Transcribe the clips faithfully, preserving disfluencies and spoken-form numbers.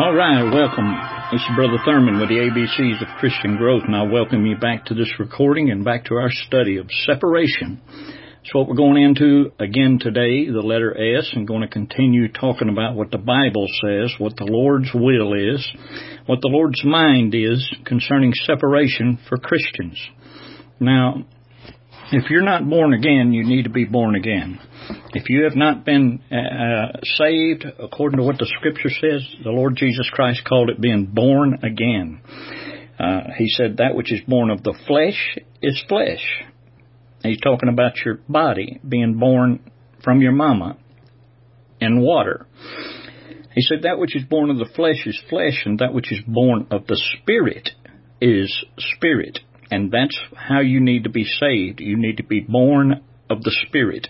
All right, welcome. This is Brother Thurman with the A B Cs of Christian Growth, and I welcome you back to this recording and back to our study of separation. That's what we're going into again today, the letter S, and going to continue talking about what the Bible says, what the Lord's will is, what the Lord's mind is concerning separation for Christians. Now, if you're not born again, you need to be born again. If you have not been uh, saved, according to what the Scripture says, the Lord Jesus Christ called it being born again. Uh, he said that which is born of the flesh is flesh. He's talking about your body being born from your mama in water. He said that which is born of the flesh is flesh, and that which is born of the Spirit is spirit. And that's how you need to be saved. You need to be born of the Spirit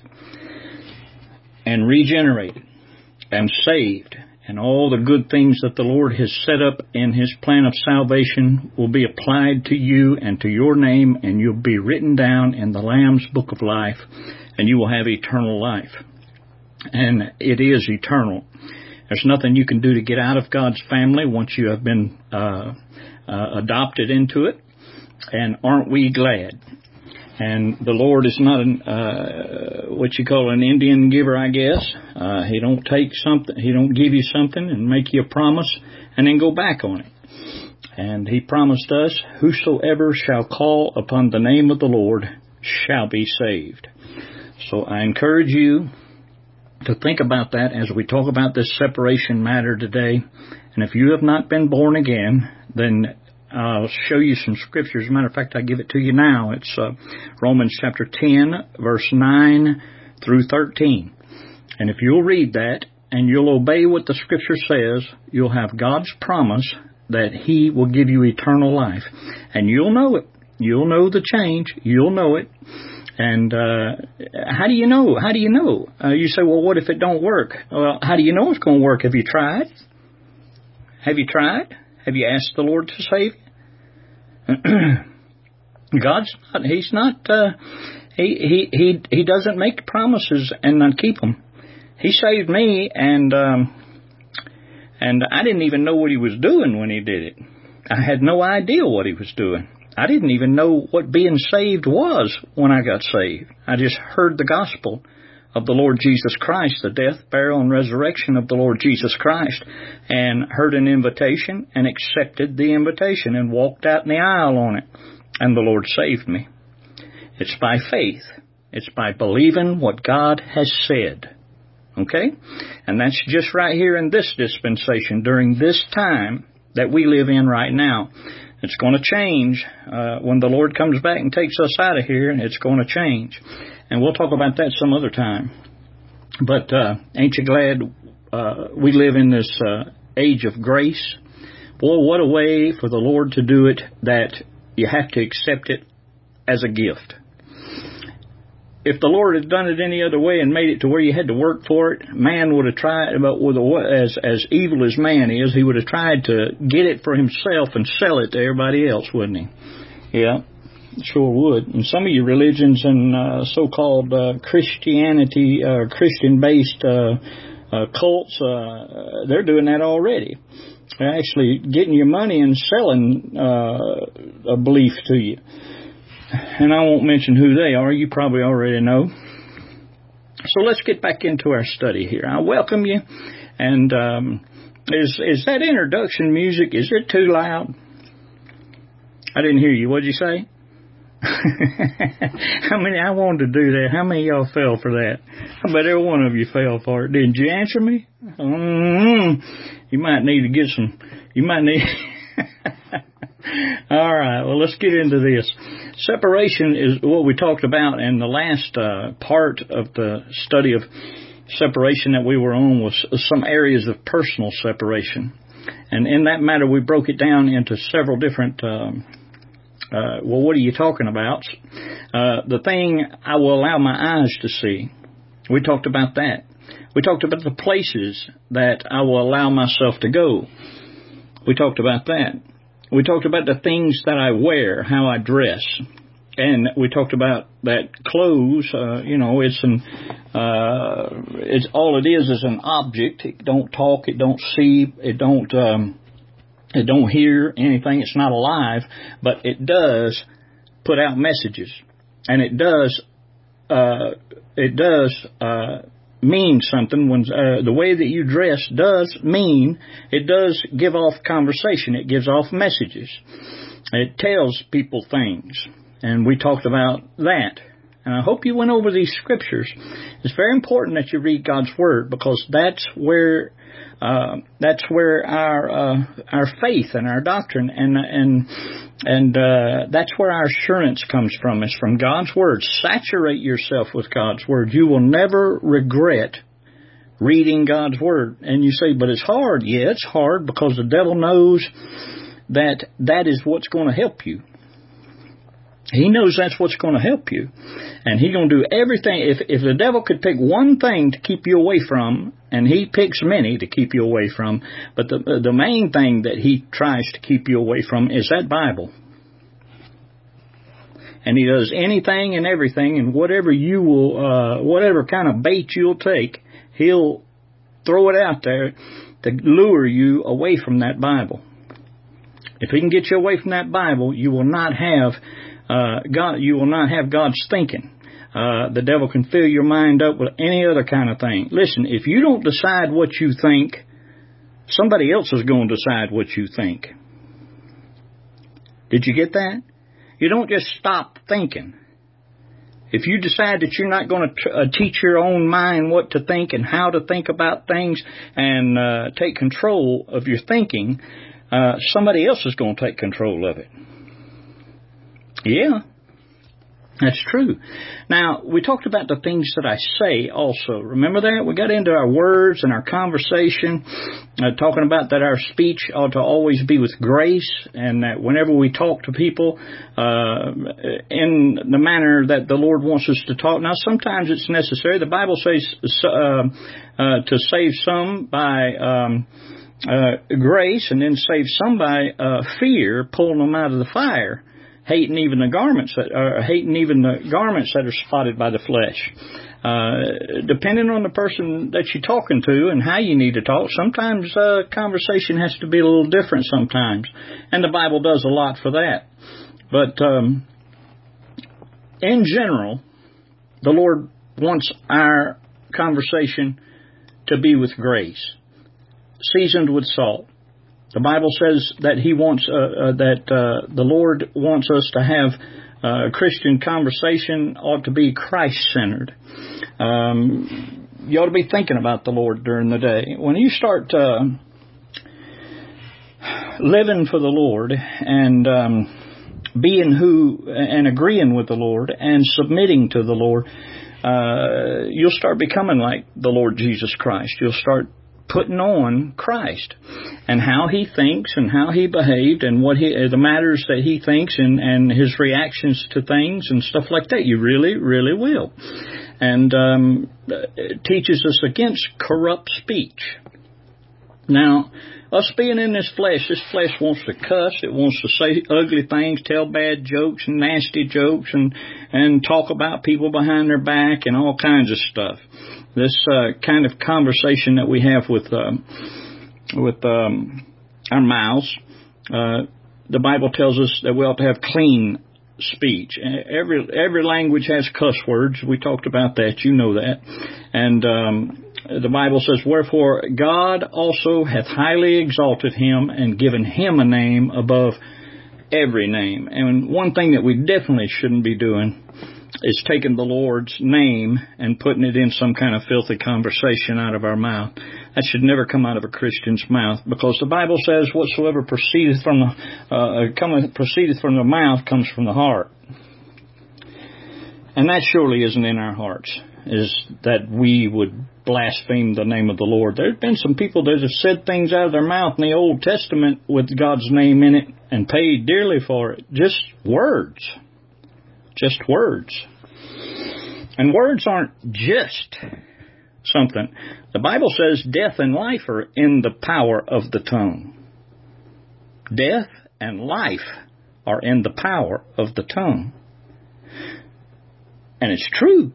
and regenerated and saved. And all the good things that the Lord has set up in His plan of salvation will be applied to you and to your name, and you'll be written down in the Lamb's Book of Life, and you will have eternal life. And it is eternal. There's nothing you can do to get out of God's family once you have been uh, uh, adopted into it. And aren't we glad? And the Lord is not an, uh, what you call an Indian giver, I guess. Uh, he don't take something, He don't give you something and make you a promise and then go back on it. And He promised us, whosoever shall call upon the name of the Lord shall be saved. So I encourage you to think about that as we talk about this separation matter today. And if you have not been born again, then I'll show you some scriptures. As a matter of fact, I give it to you now. It's uh, Romans chapter ten, verse nine through thirteen. And if you'll read that and you'll obey what the scripture says, you'll have God's promise that He will give you eternal life. And you'll know it. You'll know the change. You'll know it. And uh, how do you know? How do you know? Uh, you say, well, what if it don't work? Well, how do you know it's going to work? Have you tried? Have you tried? Have you asked the Lord to save you? God's not, He's not, uh, he, he, he, he doesn't make promises and not keep them. He saved me, and, um, and I didn't even know what He was doing when He did it. I had no idea what He was doing. I didn't even know what being saved was when I got saved. I just heard the gospel of the Lord Jesus Christ, the death, burial, and resurrection of the Lord Jesus Christ, and heard an invitation and accepted the invitation and walked out in the aisle on it, and the Lord saved me. It's by faith. It's by believing what God has said. Okay? And that's just right here in this dispensation, during this time that we live in right now. It's going to change uh, when the Lord comes back and takes us out of here, and it's going to change. And we'll talk about that some other time. But uh, ain't you glad uh, we live in this uh, age of grace? Boy, what a way for the Lord to do it that you have to accept it as a gift. If the Lord had done it any other way and made it to where you had to work for it, man would have tried, but with a, as, as evil as man is, he would have tried to get it for himself and sell it to everybody else, wouldn't he? Yeah. Sure would. And some of your religions and uh, so-called uh, Christianity, uh, Christian-based uh, uh, cults, uh, they're doing that already. They're actually getting your money and selling uh, a belief to you. And I won't mention who they are. You probably already know. So let's get back into our study here. I welcome you. And um, is is that introduction music, is it too loud? I didn't hear you. What did you say? How many, I wanted to do that. How many of y'all fell for that? I bet every one of you fell for it. Didn't you answer me? Mm-hmm. You might need to get some, you might need... All right, well, let's get into this. Separation is what we talked about in the last uh, part of the study of separation that we were on, was some areas of personal separation. And in that matter, we broke it down into several different... Um, Uh, well, what are you talking about? Uh, the thing I will allow my eyes to see. We talked about that. We talked about the places that I will allow myself to go. We talked about that. We talked about the things that I wear, how I dress. and we talked about that clothes. Uh, you know, it's an uh, it's all it is is an object. It don't talk. It don't see. It don't um, it don't hear anything. It's not alive, but it does put out messages, and it does uh, it does uh, mean something. When uh, the way that you dress does mean, it does give off conversation. It gives off messages. It tells people things, and we talked about that. And I hope you went over these scriptures. It's very important that you read God's Word, because that's where uh, that's where our uh, our faith and our doctrine and and and uh, that's where our assurance comes from. It's from God's Word. Saturate yourself with God's Word. You will never regret reading God's Word. And you say, but it's hard. Yeah, it's hard, because the devil knows that that is what's going to help you. He knows that's what's going to help you. And he's going to do everything. If if the devil could pick one thing to keep you away from, and he picks many to keep you away from, but the the main thing that he tries to keep you away from is that Bible. And he does anything and everything, and whatever you will, uh, whatever kind of bait you'll take, he'll throw it out there to lure you away from that Bible. If he can get you away from that Bible, you will not have uh, God. You will not have God's thinking. Uh, the devil can fill your mind up with any other kind of thing. Listen, if you don't decide what you think, somebody else is going to decide what you think. Did you get that? You don't just stop thinking. If you decide that you're not going to t- uh, teach your own mind what to think and how to think about things and uh, take control of your thinking, Uh, somebody else is going to take control of it. Yeah, that's true. Now, we talked about the things that I say also. Remember that? We got into our words and our conversation, uh, talking about that our speech ought to always be with grace, and that whenever we talk to people uh, in the manner that the Lord wants us to talk. Now, sometimes it's necessary. The Bible says uh, uh, to save some by Um, Uh, grace, and then save some by uh, fear, pulling them out of the fire, hating even the garments that are hating even the garments that are spotted by the flesh. Uh, depending on the person that you're talking to and how you need to talk, sometimes uh, conversation has to be a little different sometimes, and the Bible does a lot for that. But um, in general, the Lord wants our conversation to be with grace, seasoned with salt. The Bible says that He wants uh, uh, that uh, the Lord wants us to have uh, Christian conversation ought to be Christ-centered. Um, you ought to be thinking about the Lord during the day. When you start uh, living for the Lord and um, being who and agreeing with the Lord and submitting to the Lord, uh, you'll start becoming like the Lord Jesus Christ. You'll start putting on Christ and how He thinks and how He behaved and what he the matters that He thinks and, and His reactions to things and stuff like that. You really, really will. And um, it teaches us against corrupt speech. Now, us being in this flesh, this flesh wants to cuss. It wants to say ugly things, tell bad jokes and nasty jokes, and, and talk about people behind their back and all kinds of stuff. This uh, kind of conversation that we have with uh, with um, our mouths, uh, the Bible tells us that we ought to have clean speech. Every every language has cuss words. We talked about that. You know that. And um, the Bible says, wherefore God also hath highly exalted Him and given Him a name above every name. And one thing that we definitely shouldn't be doing is taking the Lord's name and putting it in some kind of filthy conversation out of our mouth. That should never come out of a Christian's mouth, because the Bible says whatsoever proceedeth from the uh, cometh, proceedeth from the mouth comes from the heart. And that surely isn't in our hearts, is that we would blaspheme the name of the Lord. There have been some people that have said things out of their mouth in the Old Testament with God's name in it and paid dearly for it. Just words. Just words. And words aren't just something. The Bible says death and life are in the power of the tongue. Death and life are in the power of the tongue. And it's true.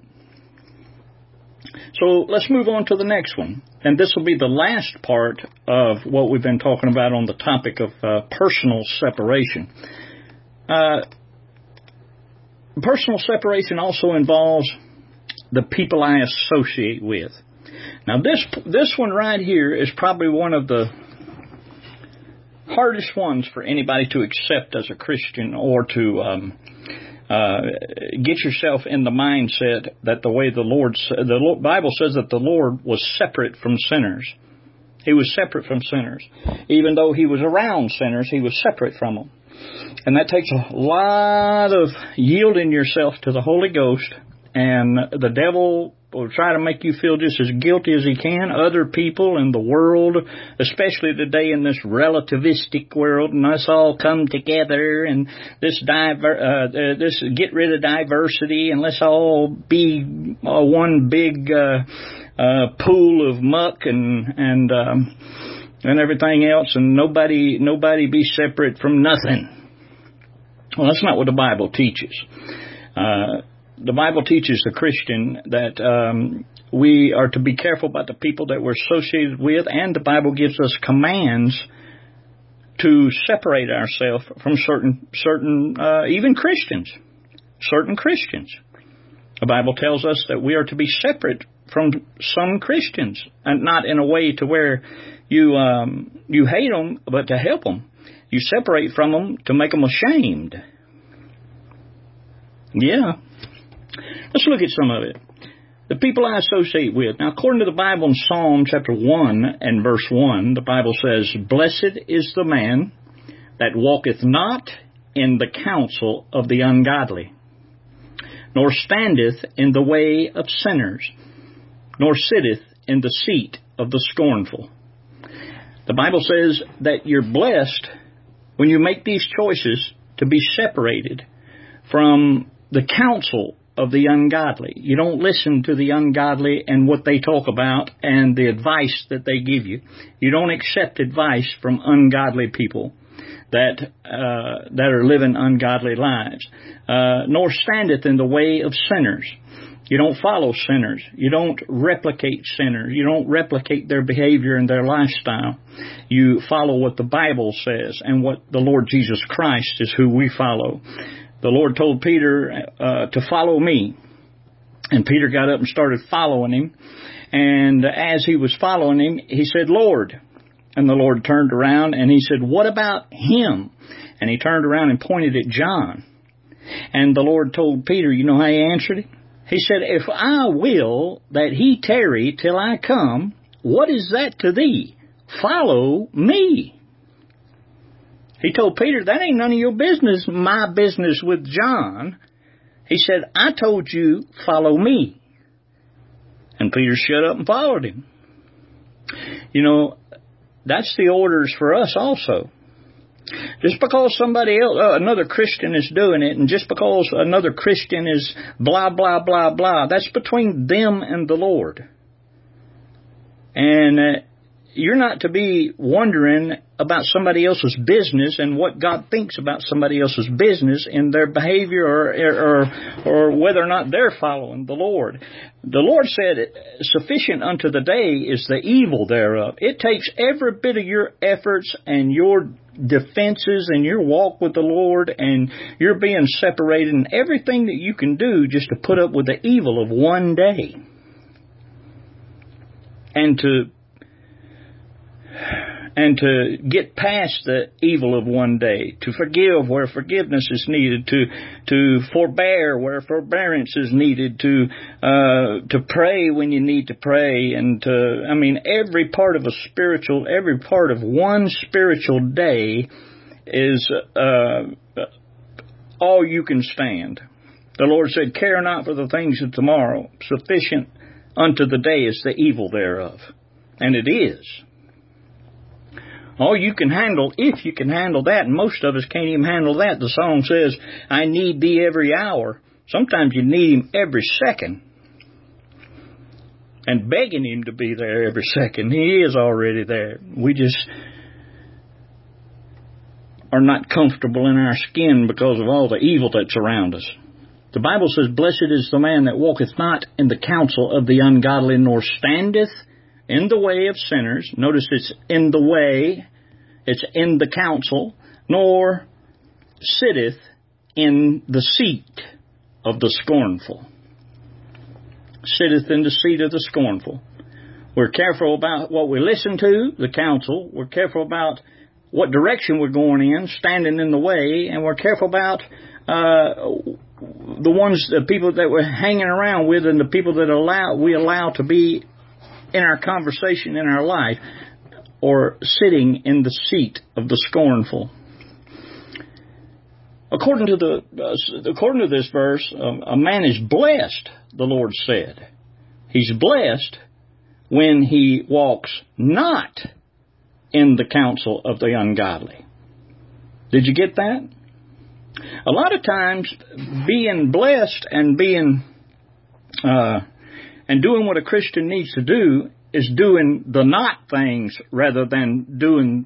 So let's move on to the next one. And this will be the last part of what we've been talking about on the topic of uh, personal separation. Uh, personal separation also involves the people I associate with. Now, this this one right here is probably one of the hardest ones for anybody to accept as a Christian, or to um, uh, get yourself in the mindset that the way the Lord, the Bible says that the Lord was separate from sinners. He was separate from sinners. Even though he was around sinners, he was separate from them. And that takes a lot of yielding yourself to the Holy Ghost, and the devil will try to make you feel just as guilty as he can. Other people in the world, especially today in this relativistic world, and us all come together, and this diver, uh, this get rid of diversity, and let's all be uh, one big uh, uh, pool of muck and and um, and everything else, and nobody nobody be separate from nothing. Well, that's not what the Bible teaches. Uh, The Bible teaches the Christian that um, we are to be careful about the people that we're associated with, and the Bible gives us commands to separate ourselves from certain, certain uh, even Christians, certain Christians. The Bible tells us that we are to be separate from some Christians, and not in a way to where you um, you hate them, but to help them. You separate from them to make them ashamed. Yeah. Let's look at some of it. The people I associate with. Now, according to the Bible in Psalm chapter one and verse one, the Bible says, "Blessed is the man that walketh not in the counsel of the ungodly, nor standeth in the way of sinners, nor sitteth in the seat of the scornful." The Bible says that you're blessed when you make these choices to be separated from the counsel of the ungodly. You don't listen to the ungodly and what they talk about and the advice that they give you. You don't accept advice from ungodly people that uh, that are living ungodly lives. Uh, nor standeth in the way of sinners. You don't follow sinners. You don't replicate sinners. You don't replicate their behavior and their lifestyle. You follow what the Bible says, and what the Lord Jesus Christ is who we follow. The Lord told Peter uh, to follow me. And Peter got up and started following him. And as he was following him, he said, "Lord." And the Lord turned around and he said, "What about him?" And he turned around and pointed at John. And the Lord told Peter, you know how he answered him? He said, "If I will that he tarry till I come, what is that to thee? Follow me." He told Peter, that ain't none of your business, my business with John. He said, "I told you, follow me." And Peter shut up and followed him. You know, that's the orders for us also. Just because somebody else, uh, another Christian is doing it, and just because another Christian is blah, blah, blah, blah, that's between them and the Lord. And uh, you're not to be wondering about somebody else's business and what God thinks about somebody else's business and their behavior, or, or, or whether or not they're following the Lord. The Lord said, "Sufficient unto the day is the evil thereof." It takes every bit of your efforts and your defenses and your walk with the Lord, and you're being separated, and everything that you can do just to put up with the evil of one day. And to And to get past the evil of one day, to forgive where forgiveness is needed, to to forbear where forbearance is needed, to uh, to pray when you need to pray, and to, I mean, every part of a spiritual, every part of one spiritual day is uh, all you can stand. The Lord said, "Care not for the things of tomorrow. Sufficient unto the day is the evil thereof." And it is. All you can handle, if you can handle that, and most of us can't even handle that. The song says, "I need thee every hour." Sometimes you need him every second. And begging him to be there every second. He is already there. We just are not comfortable in our skin because of all the evil that's around us. The Bible says, blessed is the man that walketh not in the counsel of the ungodly, nor standeth in the way of sinners. Notice it's in the way, it's in the counsel, nor sitteth in the seat of the scornful. Sitteth in the seat of the scornful. We're careful about what we listen to, the counsel. We're careful about what direction we're going in, standing in the way, and we're careful about uh, the ones, the people that we're hanging around with, and the people that allow we allow to be in our conversation, in our life, or sitting in the seat of the scornful. According to the uh, according to this verse, um, a man is blessed, the Lord said. He's blessed when he walks not in the counsel of the ungodly. Did you get that? A lot of times, being blessed and being uh, and doing what a Christian needs to do is doing the not things rather than doing.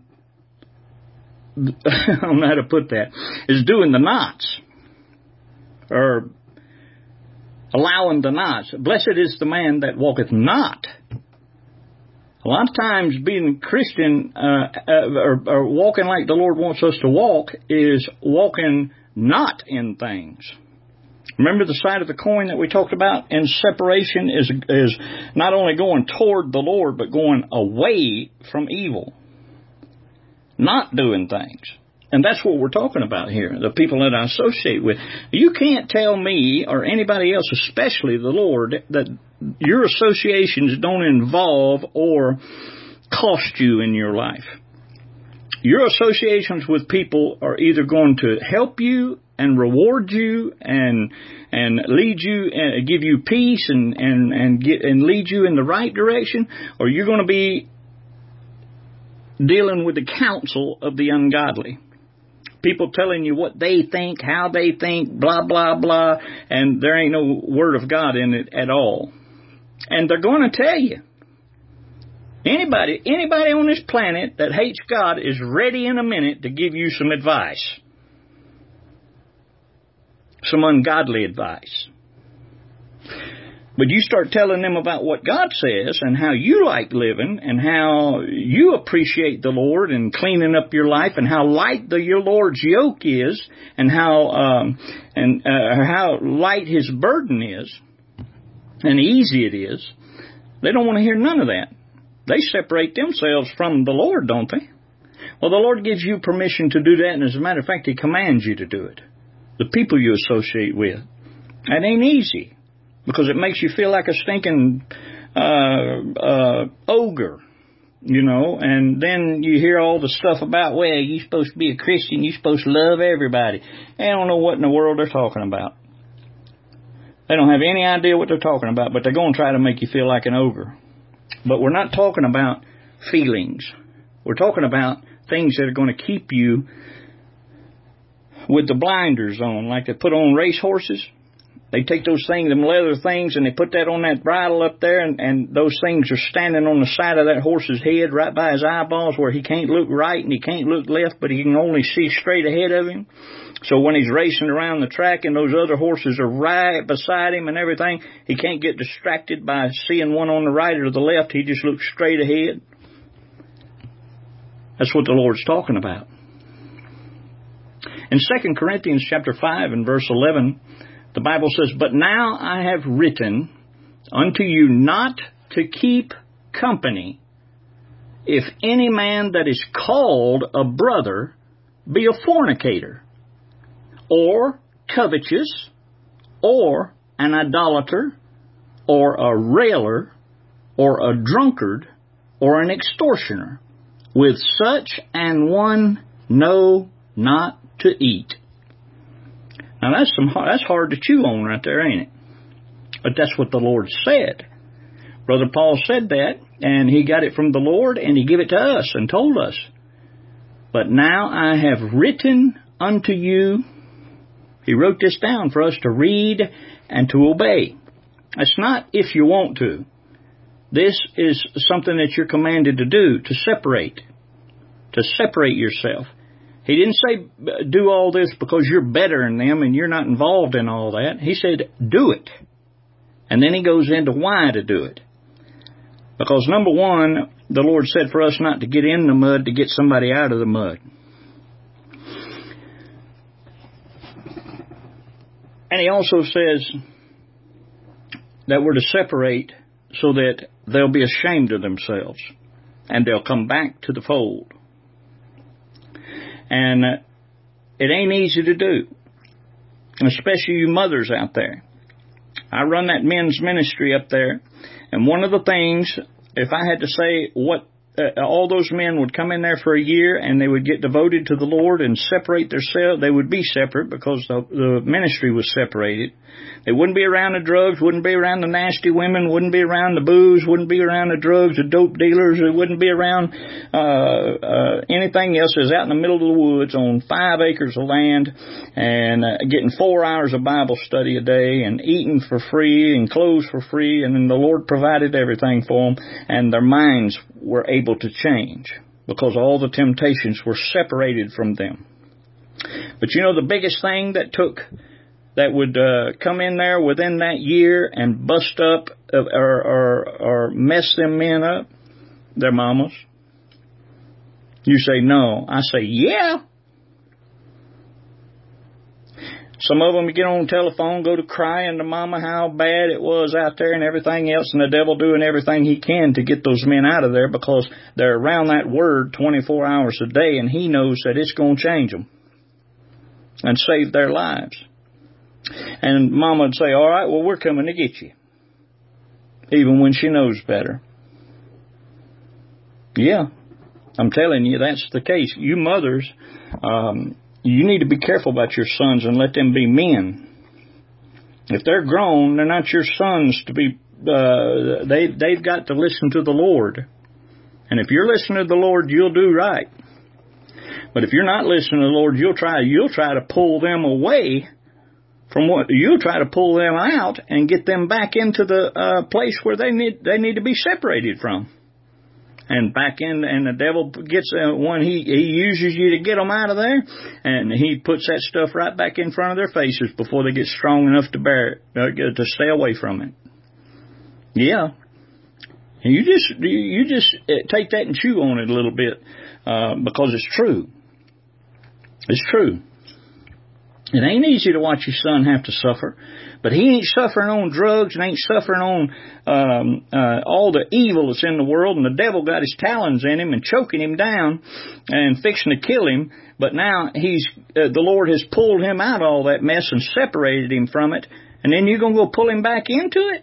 I don't know how to put that. Is doing the nots, or allowing the nots. Blessed is the man that walketh not. A lot of times being a Christian uh, uh, or, or walking like the Lord wants us to walk is walking not in things. Remember the side of the coin that we talked about? And separation is is not only going toward the Lord, but going away from evil. Not doing things. And that's what we're talking about here, the people that I associate with. You can't tell me or anybody else, especially the Lord, that your associations don't involve or cost you in your life. Your associations with people are either going to help you and reward you and and lead you and give you peace and and and get and lead you in the right direction, or you're going to be dealing with the counsel of the ungodly. People telling you what they think, how they think, blah, blah, blah, and there ain't no word of God in it at all. And they're going to tell you. Anybody, anybody on this planet that hates God is ready in a minute to give you some advice. Some ungodly advice. But you start telling them about what God says and how you like living and how you appreciate the Lord and cleaning up your life and how light the, your Lord's yoke is and how um, and uh, how light His burden is and easy it is. They don't want to hear none of that. They separate themselves from the Lord, don't they? Well, the Lord gives you permission to do that, and as a matter of fact, He commands you to do it. The people you associate with. That ain't easy. Because it makes you feel like a stinking uh, uh, ogre, you know. And then you hear all the stuff about, well, you're supposed to be a Christian. You're supposed to love everybody. They don't know what in the world they're talking about. They don't have any idea what they're talking about, but they're going to try to make you feel like an ogre. But we're not talking about feelings. We're talking about things that are going to keep you with the blinders on, like they put on race horses. They take those things, them leather things, and they put that on that bridle up there, and, and those things are standing on the side of that horse's head right by his eyeballs where he can't look right and he can't look left, but he can only see straight ahead of him. So when he's racing around the track and those other horses are right beside him and everything, he can't get distracted by seeing one on the right or the left. He just looks straight ahead. That's what the Lord's talking about. In Second Corinthians chapter five and verse eleven, the Bible says, but now I have written unto you not to keep company, if any man that is called a brother be a fornicator, or covetous, or an idolater, or a railer, or a drunkard, or an extortioner. With such an one know not to eat. Now that's some that's hard to chew on right there, ain't it? But that's what the Lord said. Brother Paul said that, and he got it from the Lord, and he gave it to us and told us. But now I have written unto you. He wrote this down for us to read and to obey. It's not if you want to. This is something that you're commanded to do, to separate. To separate yourself. He didn't say do all this because you're better than them and you're not involved in all that. He said do it. And then he goes into why to do it. Because number one, the Lord said for us not to get in the mud to get somebody out of the mud. And he also says that we're to separate so that they'll be ashamed of themselves and they'll come back to the fold. And uh, it ain't easy to do, especially you mothers out there. I run that men's ministry up there, and one of the things, if I had to say what, uh, all those men would come in there for a year and they would get devoted to the Lord and separate themselves. They would be separate because the, the ministry was separated. They wouldn't be around the drugs, wouldn't be around the nasty women, wouldn't be around the booze, wouldn't be around the drugs, the dope dealers. It wouldn't be around uh, uh, anything else. It was out in the middle of the woods on five acres of land and uh, getting four hours of Bible study a day and eating for free and clothes for free. And then the Lord provided everything for them, and their minds were able to change because all the temptations were separated from them. But you know the biggest thing that took... that would uh, come in there within that year and bust up uh, or, or, or mess them men up? Their mamas. You say no. I say yeah. Some of them get on the telephone, go to crying to mama how bad it was out there and everything else, and the devil doing everything he can to get those men out of there because they're around that word twenty-four hours a day, and he knows that it's going to change them and save their lives. And mama would say, all right, well, we're coming to get you. Even when she knows better. Yeah, I'm telling you, that's the case. You mothers, um, you need to be careful about your sons and let them be men. If they're grown, they're not your sons to be, uh, they, they've got to listen to the Lord. And if you're listening to the Lord, you'll do right. But if you're not listening to the Lord, you'll try, you'll try to pull them away from what you try to pull them out and get them back into the uh, place where they need they need to be separated from, and back in. And the devil gets uh, when he he uses you to get them out of there, and he puts that stuff right back in front of their faces before they get strong enough to bear it, uh, to stay away from it. Yeah, and you just you just take that and chew on it a little bit uh, because it's true. It's true. It ain't easy to watch your son have to suffer, but he ain't suffering on drugs and ain't suffering on um, uh, all the evil that's in the world, and the devil got his talons in him and choking him down and fixing to kill him. But now he's uh, the Lord has pulled him out of all that mess and separated him from it, and then you're going to go pull him back into it?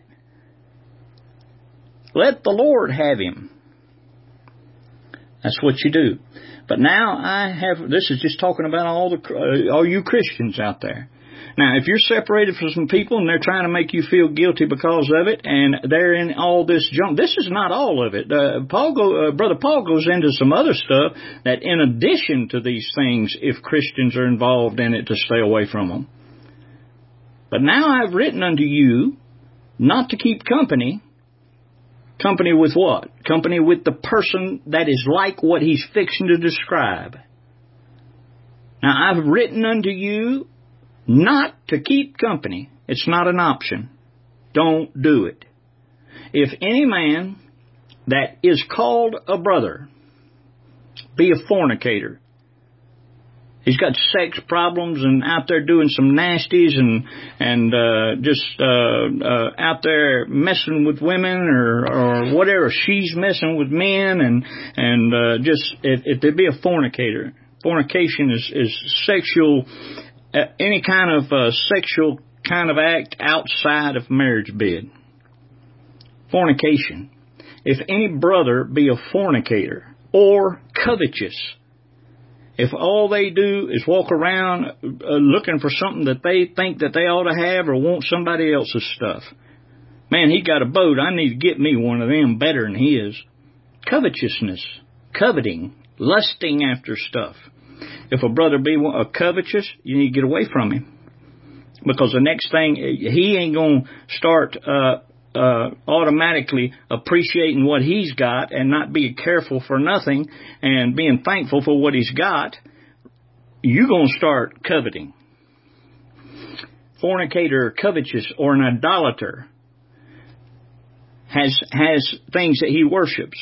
Let the Lord have him. That's what you do. But now I have, this is just talking about all the uh, all you Christians out there. Now, if you're separated from some people and they're trying to make you feel guilty because of it, and they're in all this junk, this is not all of it. Uh, Paul go, uh, Brother Paul goes into some other stuff that in addition to these things, if Christians are involved in it, to stay away from them. But now I've written unto you not to keep company. Company with what? Company with the person that is like what he's fixing to describe. Now, I've written unto you not to keep company. It's not an option. Don't do it. If any man that is called a brother be a fornicator, he's got sex problems and out there doing some nasties and and uh, just uh, uh, out there messing with women or, or whatever. She's messing with men and and uh, just if, if they be a fornicator, fornication is is sexual, uh, any kind of uh, sexual kind of act outside of marriage bed. Fornication. If any brother be a fornicator or covetous. If all they do is walk around uh, looking for something that they think that they ought to have or want somebody else's stuff. Man, he got a boat. I need to get me one of them better than his. Covetousness. Coveting. Lusting after stuff. If a brother be a covetous, you need to get away from him. Because the next thing, he ain't going to start uh, uh, automatically appreciating what he's got and not being careful for nothing and being thankful for what he's got. you're going to start coveting. Fornicator, covetous, or an idolater has has things that he worships.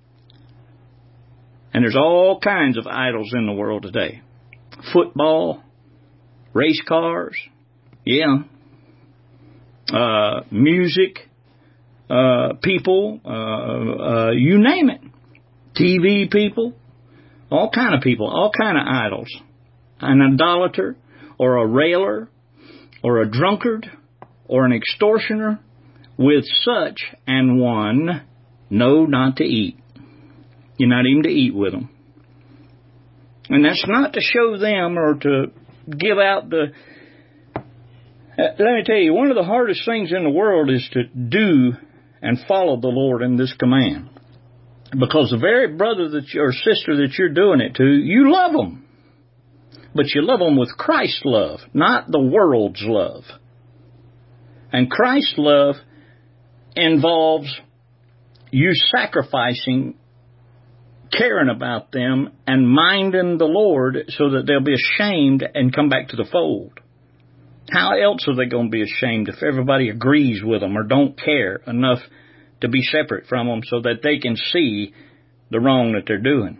And there's all kinds of idols in the world today. Football, race cars, yeah, uh, music, uh, people, uh, uh, you name it. T V people, all kind of people, all kind of idols. An idolater, or a railer, or a drunkard, or an extortioner, with such an one, no, not to eat. You're not even to eat with them. And that's not to show them or to give out the... Let me tell you, one of the hardest things in the world is to do and follow the Lord in this command. Because the very brother that you, or sister that you're doing it to, you love them. But you love them with Christ's love, not the world's love. And Christ's love involves you sacrificing, caring about them, and minding the Lord so that they'll be ashamed and come back to the fold. How else are they going to be ashamed if everybody agrees with them or don't care enough to be separate from them so that they can see the wrong that they're doing?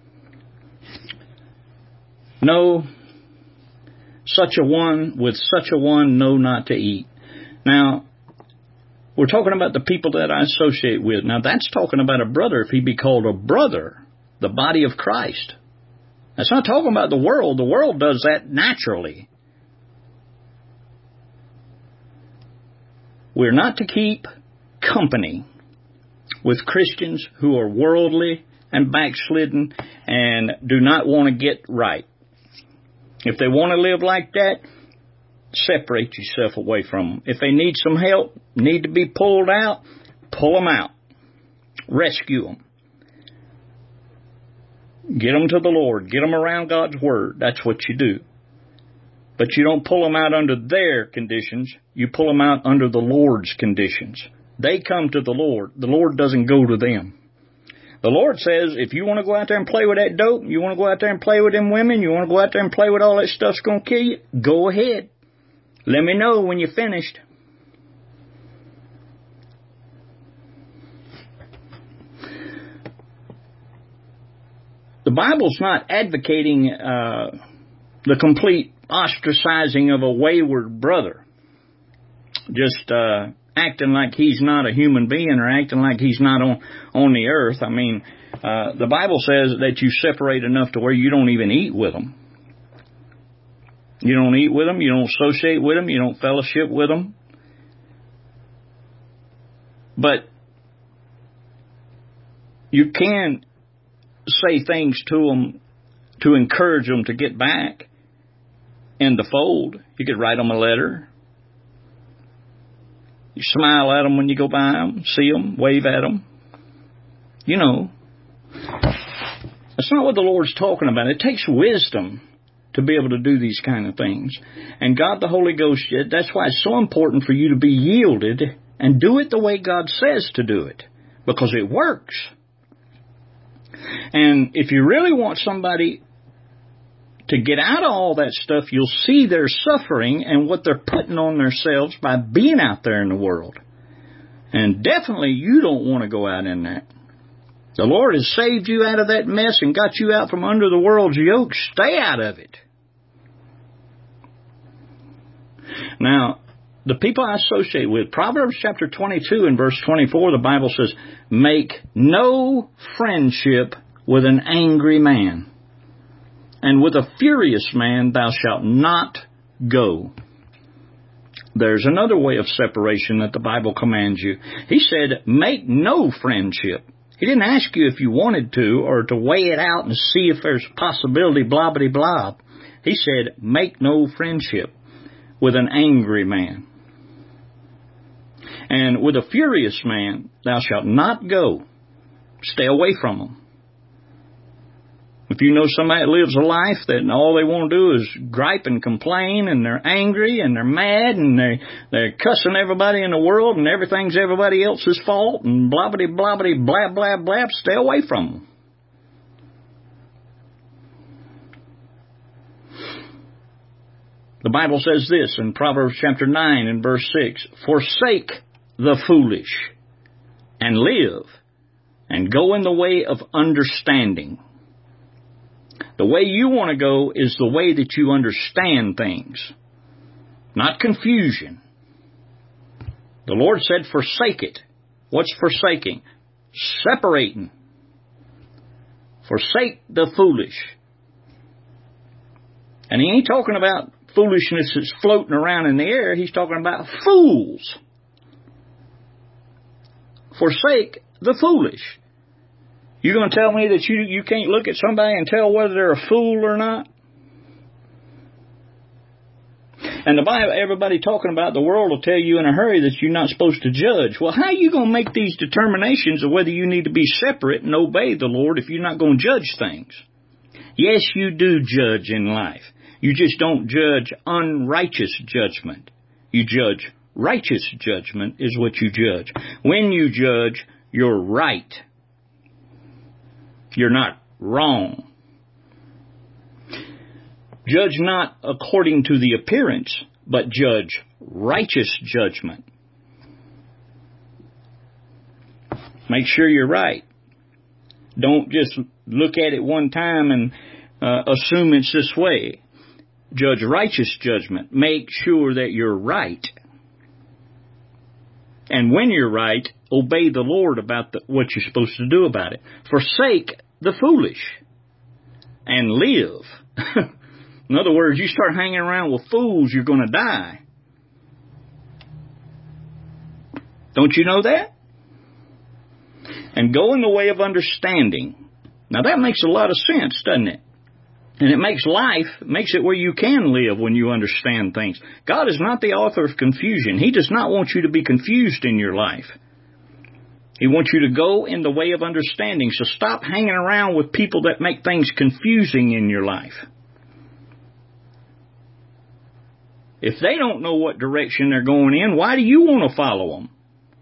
No, such a one, with such a one, no, not to eat. Now, we're talking about the people that I associate with. Now, that's talking about a brother if he be called a brother, the body of Christ. That's not talking about the world. The world does that naturally. We're not to keep company with Christians who are worldly and backslidden and do not want to get right. If they want to live like that, separate yourself away from them. If they need some help, need to be pulled out, pull them out. Rescue them. Get them to the Lord. Get them around God's Word. That's what you do. But you don't pull them out under their conditions. You pull them out under the Lord's conditions. They come to the Lord. The Lord doesn't go to them. The Lord says, if you want to go out there and play with that dope, you want to go out there and play with them women, you want to go out there and play with all that stuff that's going to kill you, go ahead. Let me know when you're finished. The Bible's not advocating uh, the complete ostracizing of a wayward brother. Just uh, acting like he's not a human being or acting like he's not on, on the earth. I mean, uh, the Bible says that you separate enough to where you don't even eat with them. You don't eat with them. You don't associate with them. You don't fellowship with them. But you can say things to them to encourage them to get back in the fold. You could write them a letter. You smile at them when you go by them, see them, wave at them. You know. That's not what the Lord's talking about. It takes wisdom to be able to do these kind of things. And God the Holy Ghost, that's why it's so important for you to be yielded and do it the way God says to do it. Because it works. And if you really want somebody to get out of all that stuff, you'll see their suffering and what they're putting on themselves by being out there in the world. And definitely you don't want to go out in that. The Lord has saved you out of that mess and got you out from under the world's yoke. Stay out of it. Now, the people I associate with, Proverbs chapter twenty-two and verse twenty-four, the Bible says, make no friendship with an angry man, and with a furious man thou shalt not go. There's another way of separation that the Bible commands you. He said, make no friendship. He didn't ask you if you wanted to or to weigh it out and see if there's a possibility, blah, blah, blah. He said, make no friendship with an angry man. And with a furious man, thou shalt not go. Stay away from him. If you know somebody that lives a life that all they want to do is gripe and complain, and they're angry and they're mad and they, they're cussing everybody in the world and everything's everybody else's fault and blah, blah, blah, blah, blah, blah, blah, stay away from them. The Bible says this in Proverbs chapter nine and verse six, forsake the foolish and live and go in the way of understanding. The way you want to go is the way that you understand things, not confusion. The Lord said forsake it. What's forsaking? Separating. Forsake the foolish. And he ain't talking about foolishness that's floating around in the air. He's talking about fools. Forsake the foolish. You're going to tell me that you, you can't look at somebody and tell whether they're a fool or not? And the Bible, everybody talking about the world will tell you in a hurry that you're not supposed to judge. Well, how are you going to make these determinations of whether you need to be separate and obey the Lord if you're not going to judge things? Yes, you do judge in life. You just don't judge unrighteous judgment. You judge righteous judgment is what you judge. When you judge, you're right. You're not wrong. Judge not according to the appearance, but judge righteous judgment. Make sure you're right. Don't just look at it one time and uh, assume it's this way. Judge righteous judgment. Make sure that you're right. And when you're right, obey the Lord about the, what you're supposed to do about it. Forsake the foolish and live. In other words, you start hanging around with fools, you're going to die. Don't you know that? And go in the way of understanding. Now that makes a lot of sense, doesn't it? And it makes life, makes it where you can live when you understand things. God is not the author of confusion. He does not want you to be confused in your life. He wants you to go in the way of understanding. So stop hanging around with people that make things confusing in your life. If they don't know what direction they're going in, why do you want to follow them?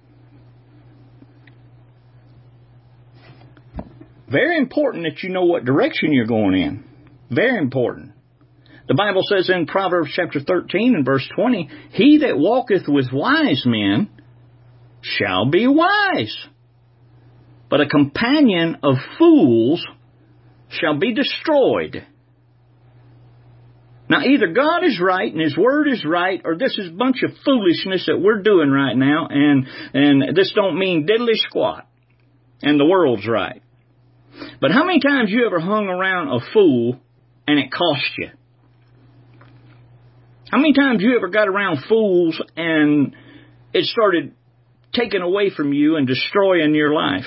Very important that you know what direction you're going in. Very important. The Bible says in Proverbs chapter thirteen and verse twenty, he that walketh with wise men shall be wise, but a companion of fools shall be destroyed. Now, either God is right and His Word is right, or this is a bunch of foolishness that we're doing right now, and, and this don't mean diddly squat, and the world's right. But how many times you ever hung around a fool and it cost you? How many times you ever got around fools and it started taking away from you and destroying your life?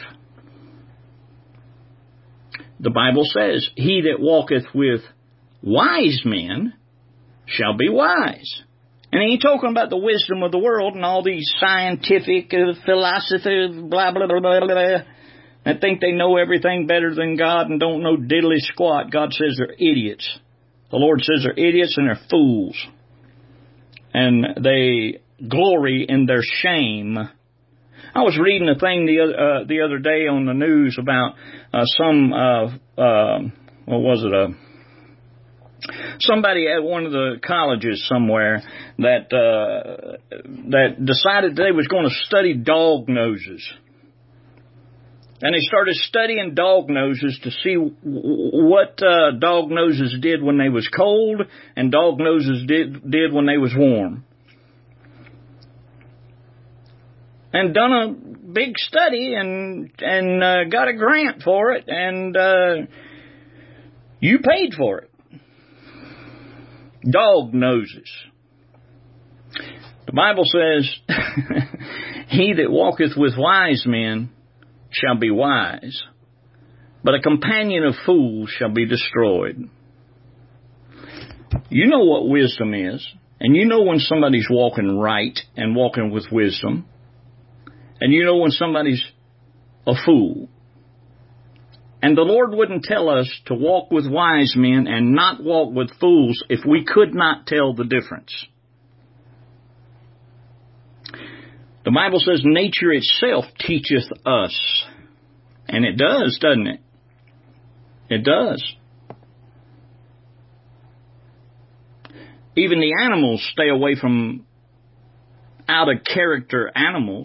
The Bible says, he that walketh with wise men shall be wise. And he ain't talking about the wisdom of the world and all these scientific uh, philosophers, blah, blah, blah, blah, blah, that think they know everything better than God and don't know diddly squat. God says they're idiots. The Lord says they're idiots and they're fools. And they glory in their shame. I was reading a thing the other, uh, the other day on the news about uh, some, uh, uh, what was it, a... somebody at one of the colleges somewhere that uh, that decided they was going to study dog noses. And they started studying dog noses to see w- what uh, dog noses did when they was cold and dog noses did, did when they was warm. And done a big study and, and uh, got a grant for it, and uh, you paid for it. Dog noses. The Bible says, he that walketh with wise men shall be wise, but a companion of fools shall be destroyed. You know what wisdom is, and you know when somebody's walking right and walking with wisdom, and you know when somebody's a fool. And the Lord wouldn't tell us to walk with wise men and not walk with fools if we could not tell the difference. The Bible says nature itself teacheth us. And it does, doesn't it? It does. Even the animals stay away from out-of-character animals.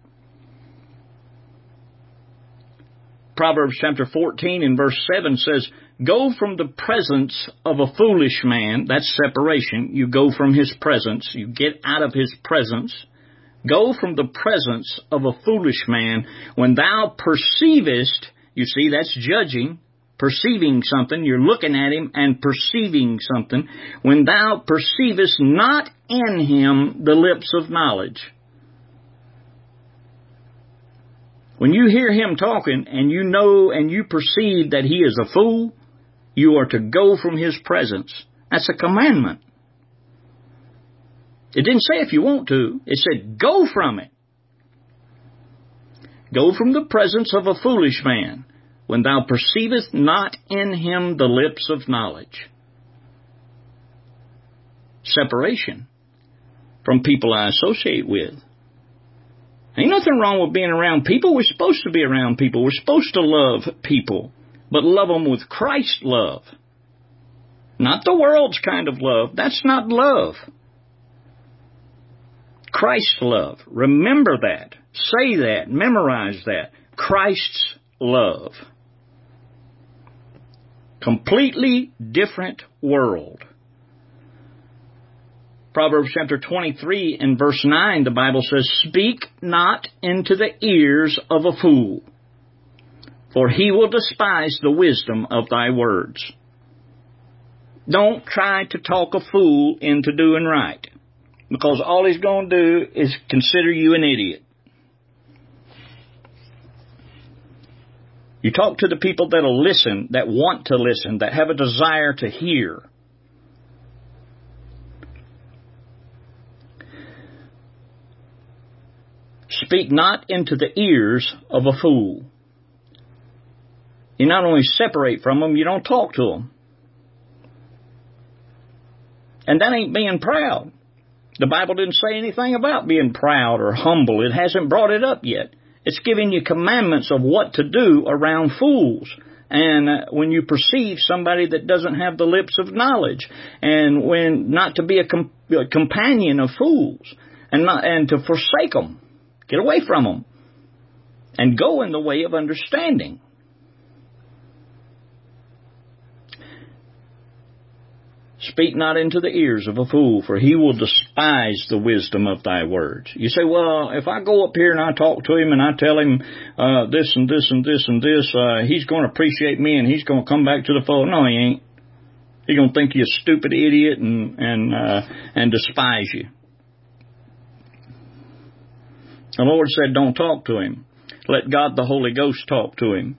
Proverbs chapter fourteen and verse seven says, "Go from the presence of a foolish man," that's separation. You go from his presence. You get out of his presence. "Go from the presence of a foolish man when thou perceivest," you see, that's judging, perceiving something. You're looking at him and perceiving something. "When thou perceivest not in him the lips of knowledge." When you hear him talking and you know and you perceive that he is a fool, you are to go from his presence. That's a commandment. It didn't say if you want to. It said go from it. Go from the presence of a foolish man when thou perceivest not in him the lips of knowledge. Separation from people I associate with. Ain't nothing wrong with being around people. We're supposed to be around people. We're supposed to love people, but love them with Christ's love. Not the world's kind of love. That's not love. Christ's love. Remember that. Say that. Memorize that. Christ's love. Completely different world. Proverbs chapter twenty-three and verse nine, the Bible says, "Speak not into the ears of a fool, for he will despise the wisdom of thy words." Don't try to talk a fool into doing right, because all he's going to do is consider you an idiot. You talk to the people that'll listen, that want to listen, that have a desire to hear. Speak not into the ears of a fool. You not only separate from them, you don't talk to them. And that ain't being proud. The Bible didn't say anything about being proud or humble. It hasn't brought it up yet. It's giving you commandments of what to do around fools. And uh, when you perceive somebody that doesn't have the lips of knowledge, and when not to be a, com- a companion of fools, and not, and to forsake them. Get away from them and go in the way of understanding. Speak not into the ears of a fool, for he will despise the wisdom of thy words. You say, well, if I go up here and I talk to him and I tell him uh, this and this and this and this, uh, he's going to appreciate me and he's going to come back to the fold. No, he ain't. He's going to think you're a stupid idiot and and uh, and despise you. The Lord said, don't talk to him. Let God the Holy Ghost talk to him.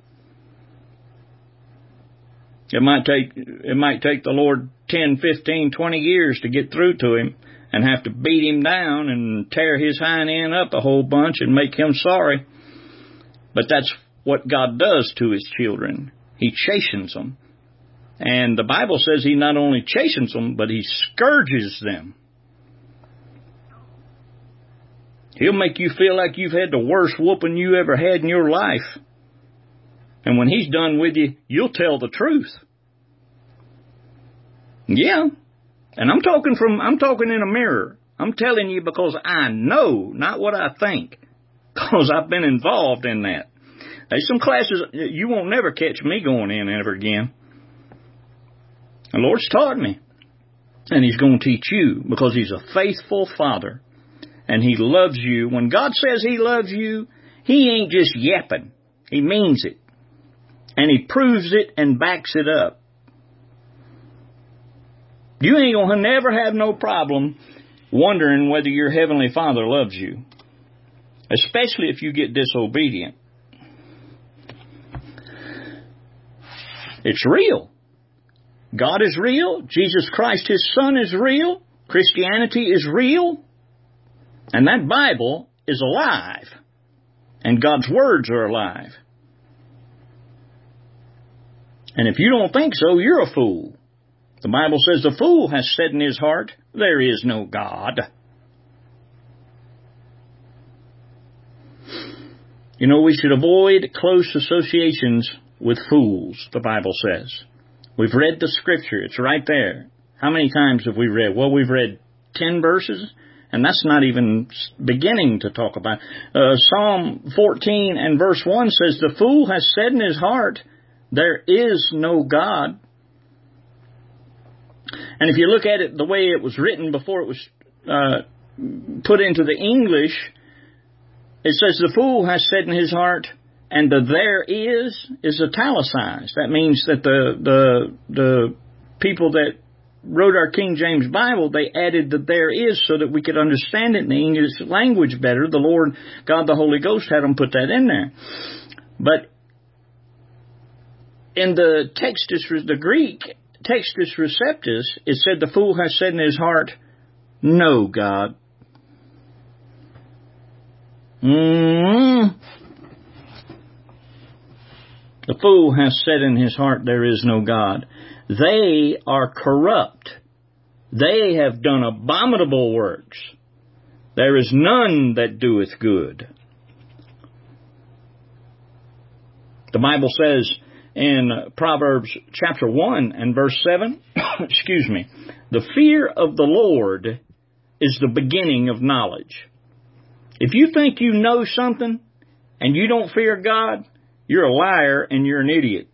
It might take it might take the Lord ten, fifteen, twenty years to get through to him and have to beat him down and tear his hind end up a whole bunch and make him sorry. But that's what God does to his children. He chastens them. And the Bible says he not only chastens them, but he scourges them. He'll make you feel like you've had the worst whooping you ever had in your life. And when he's done with you, you'll tell the truth. Yeah. And I'm talking from, I'm talking in a mirror. I'm telling you because I know, not what I think. Because I've been involved in that. There's some classes you won't never catch me going in ever again. The Lord's taught me. And he's going to teach you because he's a faithful Father. And he loves you. When God says he loves you, he ain't just yapping. He means it. And he proves it and backs it up. You ain't going to never have no problem wondering whether your Heavenly Father loves you. Especially if you get disobedient. It's real. God is real. Jesus Christ, his Son, is real. Christianity is real. And that Bible is alive. And God's words are alive. And if you don't think so, you're a fool. The Bible says the fool has said in his heart, there is no God. You know, we should avoid close associations with fools, the Bible says. We've read the scripture. It's right there. How many times have we read? Well, we've read ten verses, and that's not even beginning to talk about. Uh, Psalm fourteen and verse one says, the fool has said in his heart, there is no God. And if you look at it the way it was written before it was uh, put into the English, it says the fool has said in his heart, and the there is is italicized. That means that the the the people that wrote our King James Bible, they added the there is so that we could understand it in the English language better. The Lord God, the Holy Ghost had them put that in there. But in the Textus, the Greek Textus Receptus, it said the fool has said in his heart, no God. Mm. The fool has said in his heart, there is no God. They are corrupt. They have done abominable works. There is none that doeth good. The Bible says in Proverbs chapter one and verse seven, excuse me, the fear of the Lord is the beginning of knowledge. If you think you know something and you don't fear God, you're a liar and you're an idiot.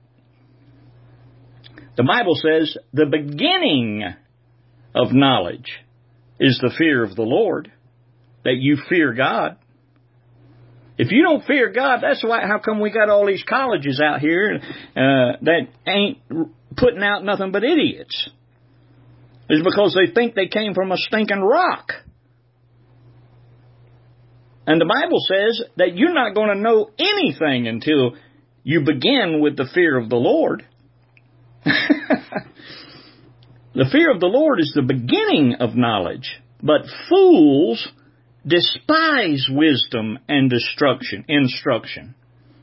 The Bible says the beginning of knowledge is the fear of the Lord, that you fear God. If you don't fear God, that's why. How come we got all these colleges out here uh, that ain't putting out nothing but idiots? It's because they think they came from a stinking rock. And the Bible says that you're not going to know anything until you begin with the fear of the Lord. The fear of the Lord is the beginning of knowledge, but fools despise wisdom and destruction, instruction.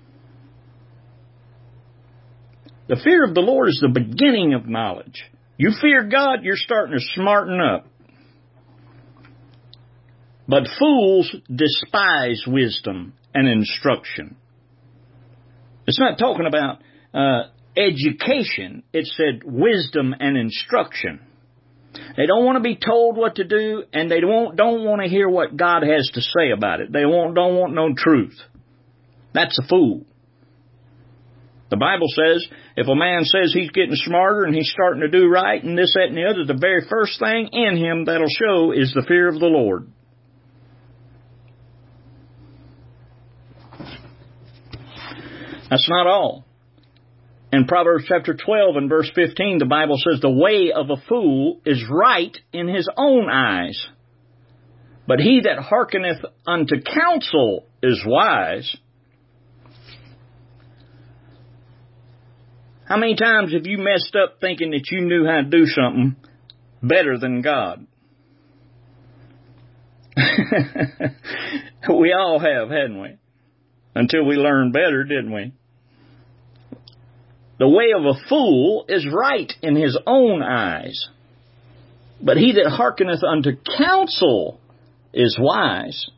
The fear of the Lord is the beginning of knowledge. You fear God, you're starting to smarten up. But fools despise wisdom and instruction. It's not talking about uh, education. It said wisdom and instruction. They don't want to be told what to do, and they don't, don't want to hear what God has to say about it. They won't, don't want no truth. That's a fool. The Bible says if a man says he's getting smarter and he's starting to do right and this, that, and the other, the very first thing in him that'll show is the fear of the Lord. That's not all. In Proverbs chapter twelve and verse fifteen, the Bible says, the way of a fool is right in his own eyes, but he that hearkeneth unto counsel is wise. How many times have you messed up thinking that you knew how to do something better than God? We all have, hadn't we? Until we learned better, didn't we? The way of a fool is right in his own eyes, but he that hearkeneth unto counsel is wise.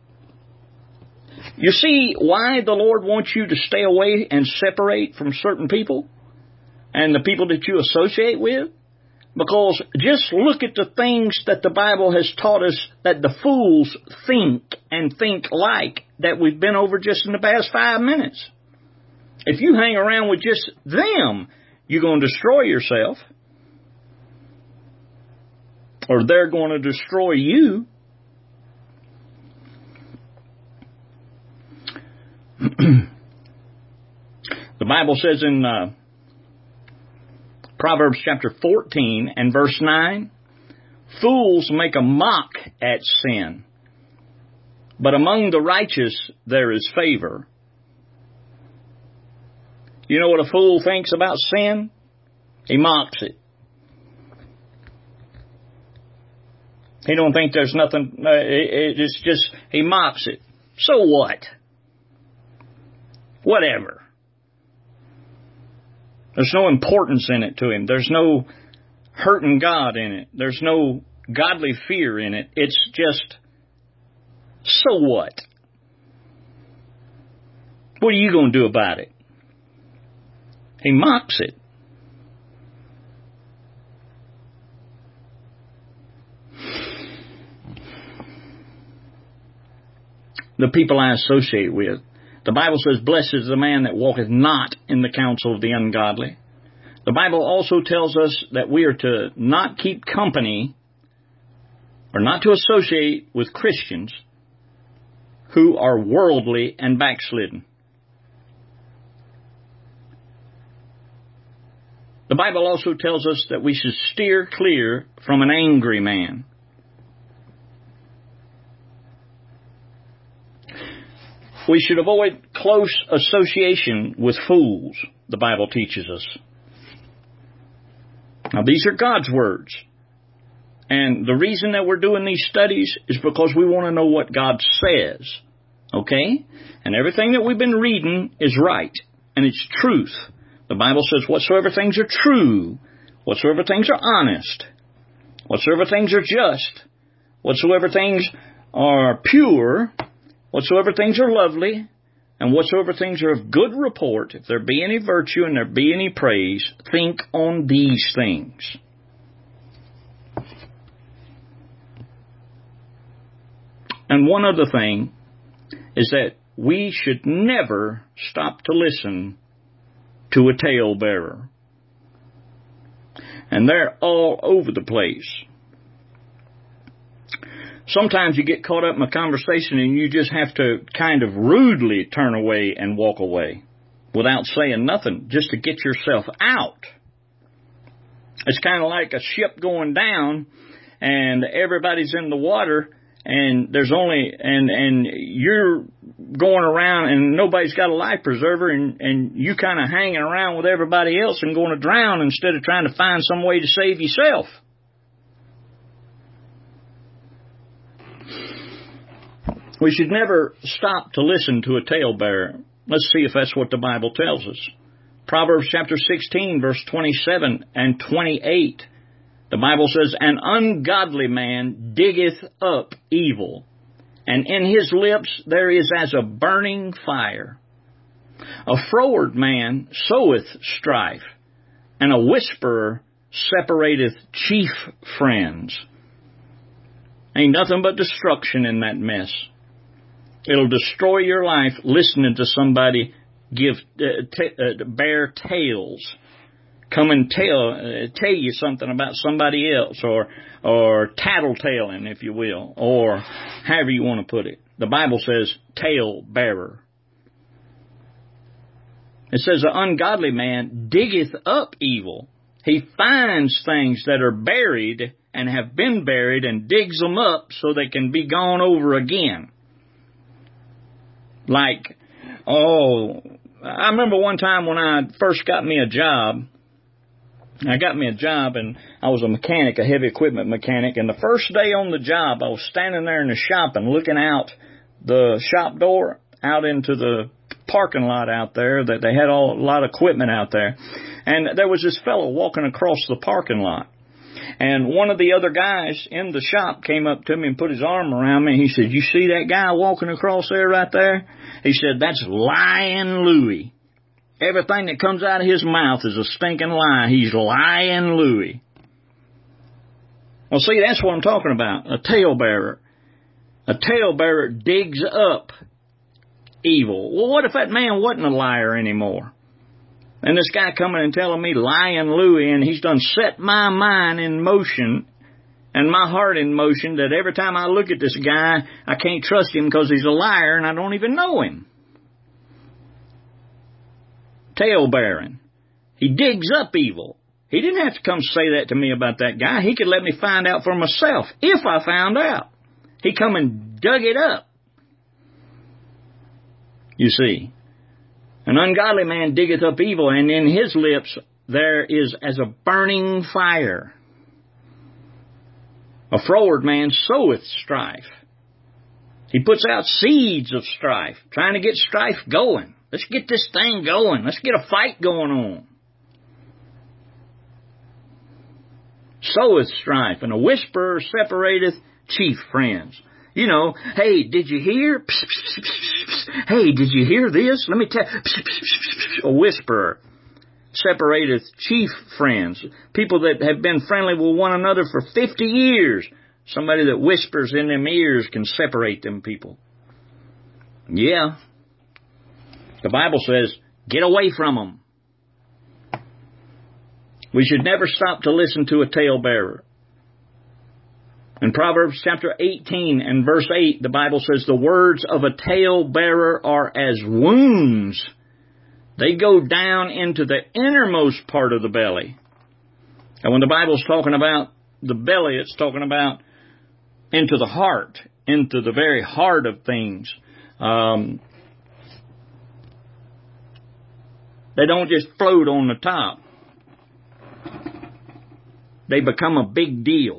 You see why the Lord wants you to stay away and separate from certain people and the people that you associate with? Because just look at the things that the Bible has taught us that the fools think and think like that we've been over just in the past five minutes. If you hang around with just them, you're going to destroy yourself. Or they're going to destroy you. The Bible says in uh, Proverbs chapter fourteen and verse nine, fools make a mock at sin, but among the righteous there is favor. You know what a fool thinks about sin? He mocks it. He don't think there's nothing, uh, it, it's just, he mocks it. So what? Whatever. There's no importance in it to him. There's no hurting God in it. There's no godly fear in it. It's just, so what? What are you going to do about it? He mocks it. the people I associate with. The Bible says, blessed is the man that walketh not in the counsel of the ungodly. The Bible also tells us that we are to not keep company or not to associate with Christians who are worldly and backslidden. The Bible also tells us that we should steer clear from an angry man. We should avoid close association with fools, the Bible teaches us. Now, these are God's words. And the reason that we're doing these studies is because we want to know what God says. Okay? And everything that we've been reading is right. And it's truth. The Bible says, whatsoever things are true, whatsoever things are honest, whatsoever things are just, whatsoever things are pure, whatsoever things are lovely, and whatsoever things are of good report, if there be any virtue and there be any praise, think on these things. And one other thing is that we should never stop to listen to a talebearer. And they're all over the place. Sometimes you get caught up in a conversation and you just have to kind of rudely turn away and walk away without saying nothing, just to get yourself out. It's kind of like a ship going down and everybody's in the water and there's only, and, and you're going around and nobody's got a life preserver and, and you kind of hanging around with everybody else and going to drown instead of trying to find some way to save yourself. We should never stop to listen to a talebearer. Let's see if that's what the Bible tells us. Proverbs chapter sixteen, verse twenty-seven and twenty-eight. The Bible says, an ungodly man diggeth up evil, and in his lips there is as a burning fire. A froward man soweth strife, and a whisperer separateth chief friends. Ain't nothing but destruction in that mess. It'll destroy your life listening to somebody give uh, t- uh, bear tales, come and tell uh, tell you something about somebody else, or or tattletailing, if you will, or however you want to put it. The Bible says tale bearer. It says an ungodly man diggeth up evil. He finds things that are buried and have been buried and digs them up so they can be gone over again. Like, oh, I remember one time when I first got me a job, I got me a job and I was a mechanic, a heavy equipment mechanic, and the first day on the job, I was standing there in the shop and looking out the shop door out into the parking lot out there, that they had all, a lot of equipment out there, and there was this fellow walking across the parking lot. And one of the other guys in the shop came up to me and put his arm around me. And he said, you see that guy walking across there right there? He said, that's lying Louie. Everything that comes out of his mouth is a stinking lie. He's lying Louie. Well, see, that's what I'm talking about. A talebearer. A talebearer digs up evil. Well, what if that man wasn't a liar anymore? And this guy coming and telling me lying Louie, and he's done set my mind in motion and my heart in motion that every time I look at this guy, I can't trust him because he's a liar and I don't even know him. Tale-bearing. He digs up evil. He didn't have to come say that to me about that guy. He could let me find out for myself if I found out. He come and dug it up. You see. An ungodly man diggeth up evil, and in his lips there is as a burning fire. A froward man soweth strife. He puts out seeds of strife, trying to get strife going. Let's get this thing going. Let's get a fight going on. Soweth strife, and a whisperer separateth chief friends. You know, hey, did you hear? Psst, psst, psst, psst. Hey, did you hear this? Let me tell you. A whisperer separateth chief friends. People that have been friendly with one another for fifty years. Somebody that whispers in them ears can separate them people. Yeah. The Bible says, get away from them. We should never stop to listen to a talebearer. In Proverbs chapter eighteen and verse eight, the Bible says, the words of a talebearer are as wounds. They go down into the innermost part of the belly. And when the Bible's talking about the belly, it's talking about into the heart, into the very heart of things. Um, they don't just float on the top. They become a big deal.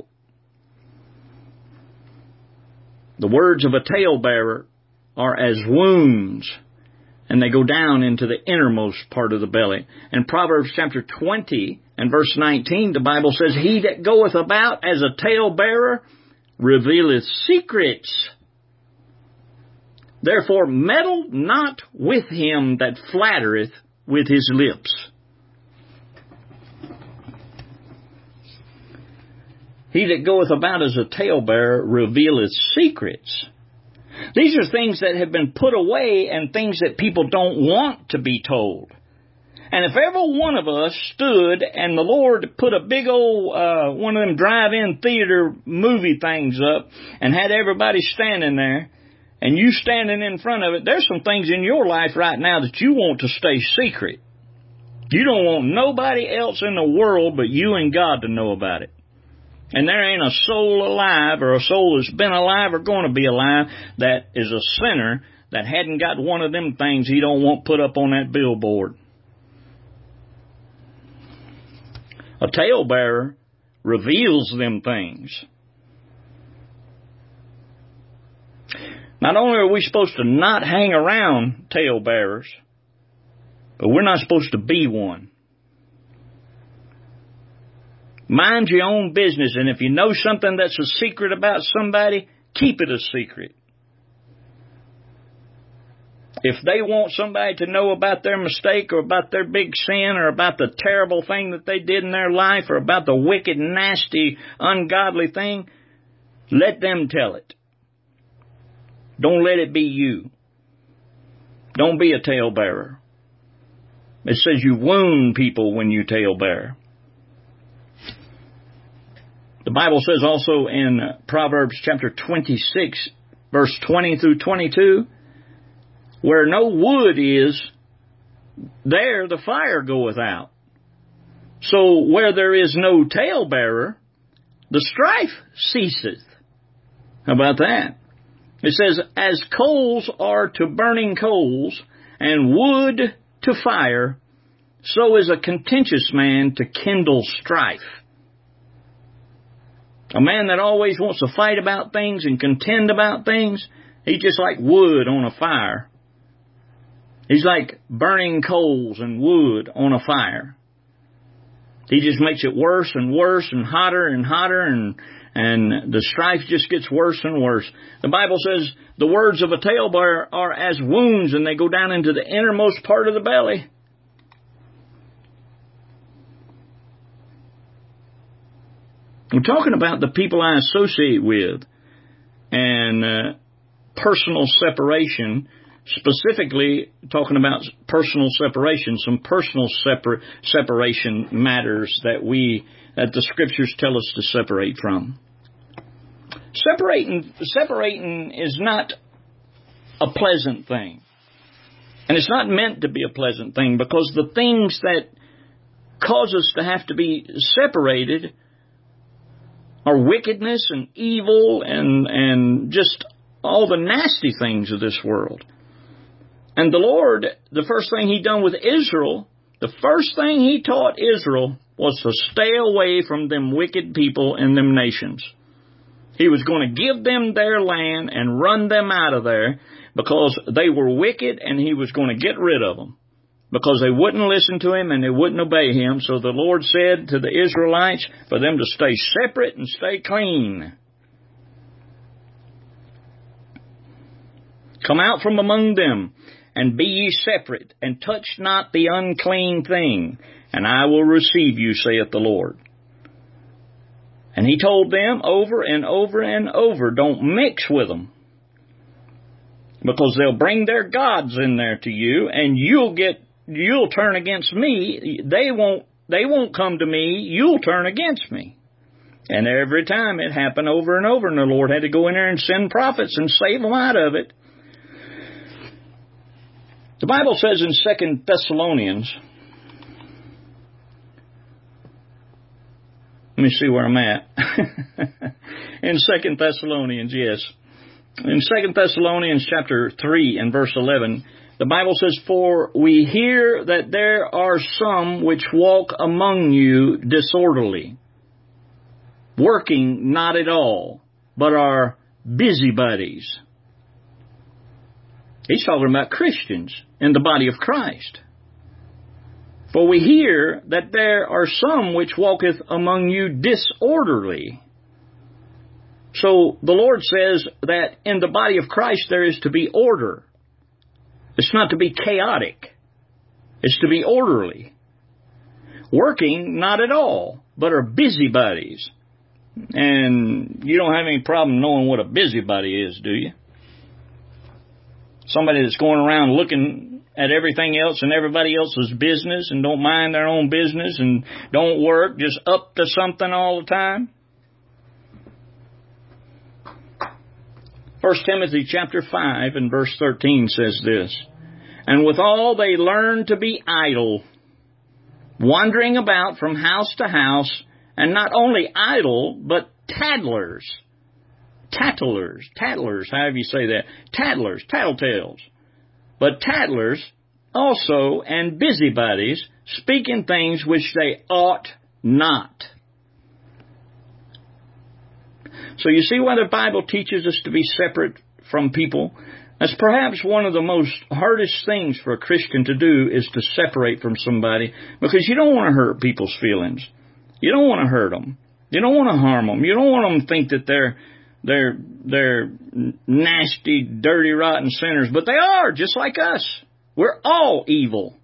The words of a talebearer are as wounds, and they go down into the innermost part of the belly. In Proverbs chapter twenty and verse nineteen, the Bible says, he that goeth about as a talebearer revealeth secrets. Therefore meddle not with him that flattereth with his lips. He that goeth about as a talebearer revealeth secrets. These are things that have been put away and things that people don't want to be told. And if every one of us stood and the Lord put a big old, uh, one of them drive-in theater movie things up and had everybody standing there, and you standing in front of it, there's some things in your life right now that you want to stay secret. You don't want nobody else in the world but you and God to know about it. And there ain't a soul alive or a soul that's been alive or going to be alive that is a sinner that hadn't got one of them things he don't want put up on that billboard. A talebearer reveals them things. Not only are we supposed to not hang around talebearers, but we're not supposed to be one. Mind your own business, and if you know something that's a secret about somebody, keep it a secret. If they want somebody to know about their mistake or about their big sin or about the terrible thing that they did in their life or about the wicked, nasty, ungodly thing, let them tell it. Don't let it be you. Don't be a talebearer. It says you wound people when you talebear. The Bible says also in Proverbs chapter twenty-six, verse twenty through twenty-two, where no wood is, there the fire goeth out. So where there is no talebearer, the strife ceaseth. How about that? It says, as coals are to burning coals, and wood to fire, so is a contentious man to kindle strife. A man that always wants to fight about things and contend about things, he's just like wood on a fire. He's like burning coals and wood on a fire. He just makes it worse and worse and hotter and hotter, and and the strife just gets worse and worse. The Bible says the words of a talebearer are as wounds, and they go down into the innermost part of the belly. I'm talking about the people I associate with and uh, personal separation, specifically talking about personal separation, some personal separ- separation matters that we, that the Scriptures tell us to separate from. Separating, separating is not a pleasant thing. And it's not meant to be a pleasant thing, because the things that cause us to have to be separated are wickedness and evil and, and just all the nasty things of this world. And the Lord, the first thing He done with Israel, the first thing He taught Israel was to stay away from them wicked people and them nations. He was going to give them their land and run them out of there because they were wicked, and He was going to get rid of them because they wouldn't listen to Him and they wouldn't obey Him. So the Lord said to the Israelites for them to stay separate and stay clean. Come out from among them, and be ye separate, and touch not the unclean thing, and I will receive you, saith the Lord. And He told them over and over and over, don't mix with them. Because they'll bring their gods in there to you, and you'll get, you'll turn against me. They won't, they won't come to me. You'll turn against me. And every time it happened over and over, and the Lord had to go in there and send prophets and save them out of it. The Bible says in Second Thessalonians, let me see where I'm at. In Second Thessalonians, yes. In Second Thessalonians chapter three and verse eleven, the Bible says, "For we hear that there are some which walk among you disorderly, working not at all, but are busybodies." He's talking about Christians in the body of Christ. "For we hear that there are some which walketh among you disorderly." So the Lord says that in the body of Christ there is to be order. It's not to be chaotic. It's to be orderly. "Working not at all, but are busybodies." And you don't have any problem knowing what a busybody is, do you? Somebody that's going around looking at everything else and everybody else's business and don't mind their own business and don't work, just up to something all the time. First Timothy chapter five and verse thirteen says this, "And withal they learn to be idle, wandering about from house to house, and not only idle, but tattlers." Tattlers, tattlers, however you say that. Tattlers, tattletales. "But tattlers also, and busybodies, speaking things which they ought not." So you see why the Bible teaches us to be separate from people? That's perhaps one of the most hardest things for a Christian to do, is to separate from somebody, because you don't want to hurt people's feelings. You don't want to hurt them. You don't want to harm them. You don't want them to think that they're they're they're nasty, dirty, rotten sinners, but they are, just like us. We're all evil.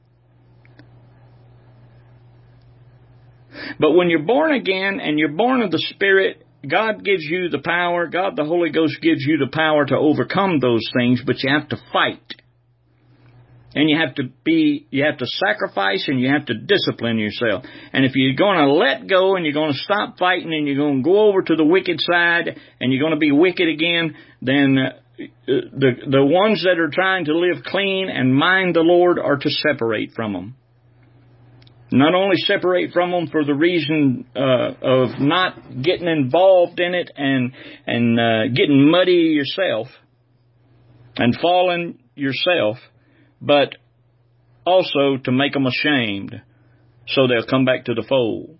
But when you're born again and you're born of the Spirit, God gives you the power, God the Holy Ghost gives you the power to overcome those things, but you have to fight. And you have to be, you have to sacrifice, and you have to discipline yourself. And if you're going to let go and you're going to stop fighting and you're going to go over to the wicked side and you're going to be wicked again, then the, the ones that are trying to live clean and mind the Lord are to separate from them. Not only separate from them for the reason uh, of not getting involved in it and and uh, getting muddy yourself and falling yourself, but also to make them ashamed so they'll come back to the fold.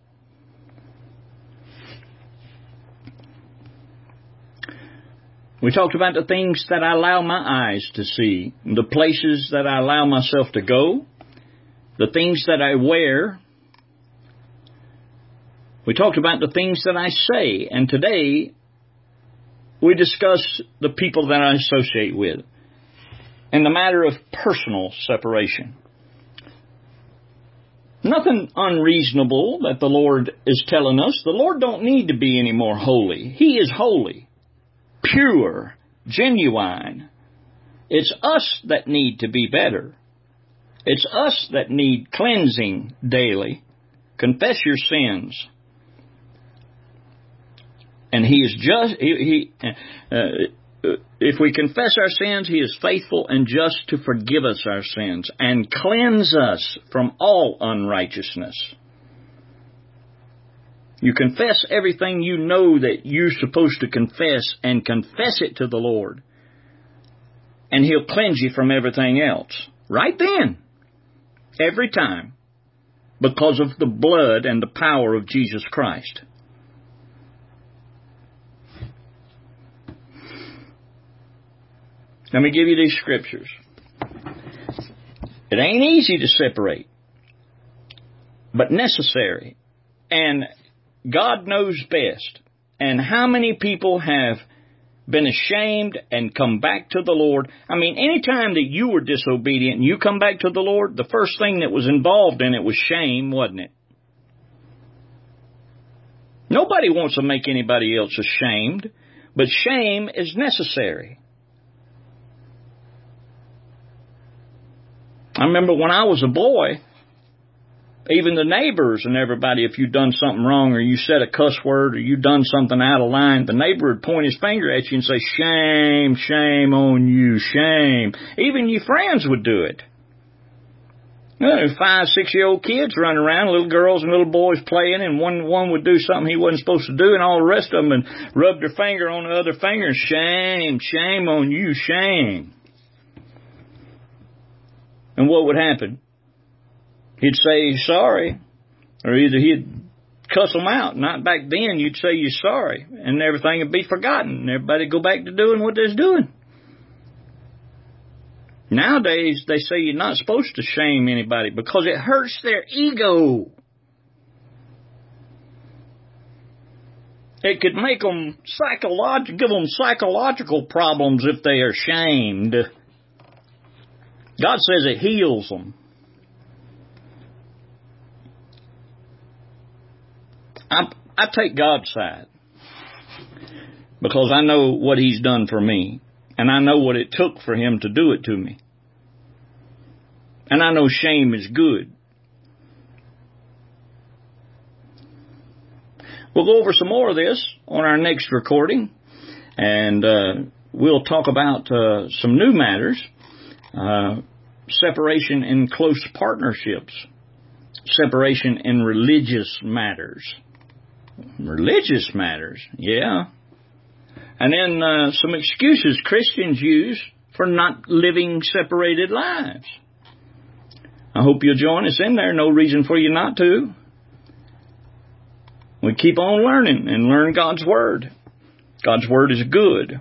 We talked about the things that I allow my eyes to see, the places that I allow myself to go, the things that I wear. We talked about the things that I say, and today we discuss the people that I associate with in the matter of personal separation. Nothing unreasonable that the Lord is telling us. The Lord don't need to be any more holy. He is holy, pure, genuine. It's us that need to be better. It's us that need cleansing daily. Confess your sins. And He is just, He, he uh, if we confess our sins, He is faithful and just to forgive us our sins and cleanse us from all unrighteousness. You confess everything you know that you're supposed to confess, and confess it to the Lord, and He'll cleanse you from everything else. Right then. Every time. Because of the blood and the power of Jesus Christ. Let me give you these scriptures. It ain't easy to separate, but necessary. And God knows best. And how many people have been ashamed and come back to the Lord? I mean, any time that you were disobedient and you come back to the Lord, the first thing that was involved in it was shame, wasn't it? Nobody wants to make anybody else ashamed, but shame is necessary. I remember when I was a boy, even the neighbors and everybody, if you'd done something wrong or you said a cuss word or you done something out of line, the neighbor would point his finger at you and say, shame, shame on you, shame. Even your friends would do it. You know, five, six-year-old kids running around, little girls and little boys playing, and one one would do something he wasn't supposed to do, and all the rest of them and rub their finger on the other finger, and shame, shame on you, shame. And what would happen? He'd say sorry, or either he'd cuss them out. Not back then, you'd say you're sorry, and everything would be forgotten, and everybody would go back to doing what they was doing. Nowadays, they say you're not supposed to shame anybody because it hurts their ego. It could make them psychological, give them psychological problems if they are shamed. God says it heals them. I, I take God's side because I know what He's done for me, and I know what it took for Him to do it to me. And I know shame is good. We'll go over some more of this on our next recording, and uh, we'll talk about uh, some new matters, uh, separation in close partnerships, separation in religious matters. Religious matters, yeah. And then uh, some excuses Christians use for not living separated lives. I hope you'll join us in there. No reason for you not to. We keep on learning and learn God's Word. God's Word is good.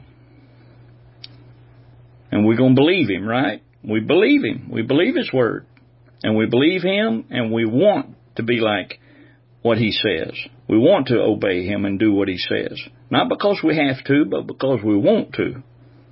And we're going to believe Him, right? We believe Him. We believe His Word. And we believe Him, and we want to be like what He says. We want to obey Him and do what He says. Not because we have to, but because we want to.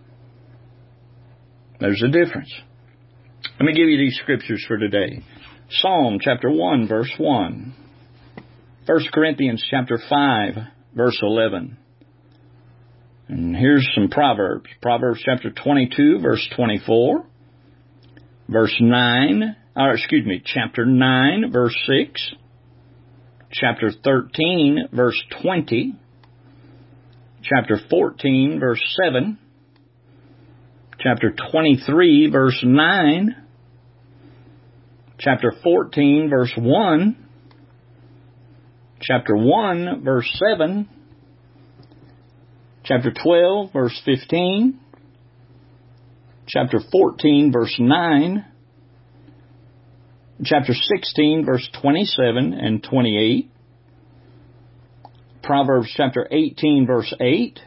There's a difference. Let me give you these scriptures for today. Psalm chapter one, verse one. First Corinthians chapter five, verse eleven. And here's some Proverbs. Proverbs chapter twenty-two, verse twenty-four. Verse nine, or excuse me, chapter nine, verse six. Chapter thirteen, verse twenty. Chapter fourteen, verse seven. Chapter twenty-three, verse nine. Chapter fourteen, verse one. Chapter one, verse seven. Chapter twelve, verse fifteen. Chapter fourteen, verse nine. Chapter sixteen, verse twenty-seven and twenty-eight. Proverbs chapter eighteen, verse eight.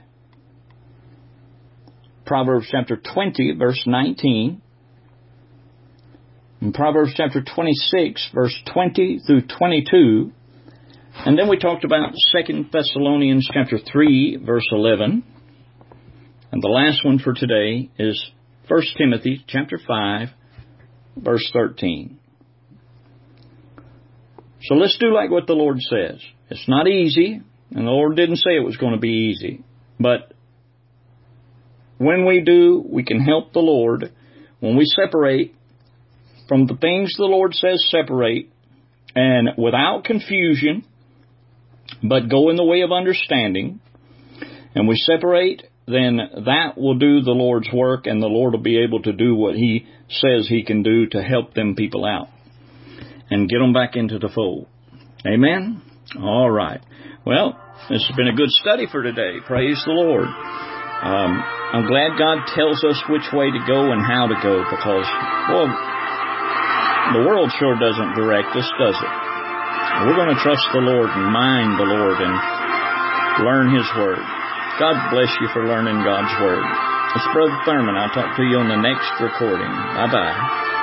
Proverbs chapter twenty, verse nineteen. And Proverbs chapter twenty-six, verse twenty through twenty-two. And then we talked about Second Thessalonians chapter three, verse eleven. And the last one for today is First Timothy chapter five, verse thirteen. So let's do like what the Lord says. It's not easy, and the Lord didn't say it was going to be easy. But when we do, we can help the Lord. When we separate from the things the Lord says separate, and without confusion, but go in the way of understanding, and we separate, then that will do the Lord's work, and the Lord will be able to do what He says He can do to help them people out and get them back into the fold. Amen? All right. Well, this has been a good study for today. Praise the Lord. Um, I'm glad God tells us which way to go and how to go, because, well, the world sure doesn't direct us, does it? We're going to trust the Lord and mind the Lord and learn His Word. God bless you for learning God's Word. It's Brother Thurman. I'll talk to you on the next recording. Bye-bye.